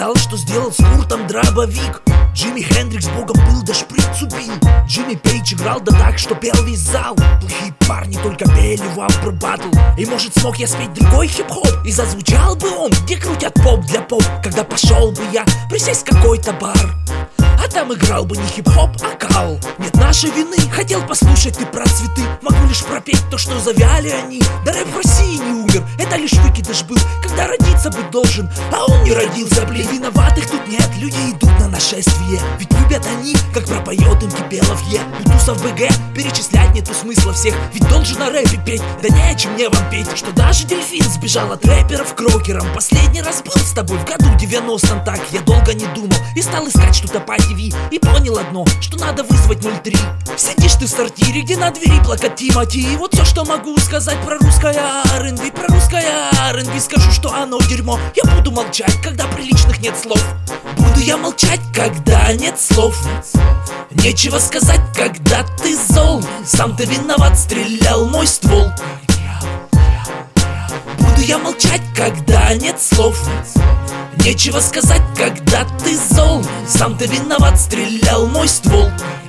сказал, что сделал с Куртом дробовик. Джимми Хендрикс богом был, да шприц убил. Джимми Пейдж играл да так, что пел весь зал. Плохие парни только пели в Upper Battle. И может смог я спеть другой хип-хоп, и зазвучал бы он, где крутят поп для поп. Когда пошел бы я присесть в какой-то бар, а там играл бы не хип-хоп, а кал. Нет нашей вины, хотел послушать ты про цветы. Могу лишь пропеть то, что завяли они. Да рэп в России не умер, это лишь выкидыш был, когда родиться быть должен, а он не родился, блин. Виноватых тут нет, люди идут на нашествие, ведь любят они, как пропоет им Кипелов Е. У тусов БГ перечислять нету смысла всех, ведь должен о рэпе петь, да не о чем мне вам петь. Что даже дельфин сбежал от рэперов к рокерам. Последний раз был с тобой в году 90-м, так я долго не думал и стал искать что-то по ТВ. И понял одно, что надо вызвать 03. Сидишь ты в сортире, где на двери плакат Тимати. И вот все, что могу сказать про русское R&B. Про русское R&B скажу, что оно дерьмо. Я буду молчать, когда приличных нет слов. Буду я молчать, когда нет слов. Нечего сказать, когда ты зол. Сам ты виноват, стрелял мой ствол. Буду я молчать, когда нет слов. Нечего сказать, когда ты зол. Сам ты виноват, стрелял мой ствол.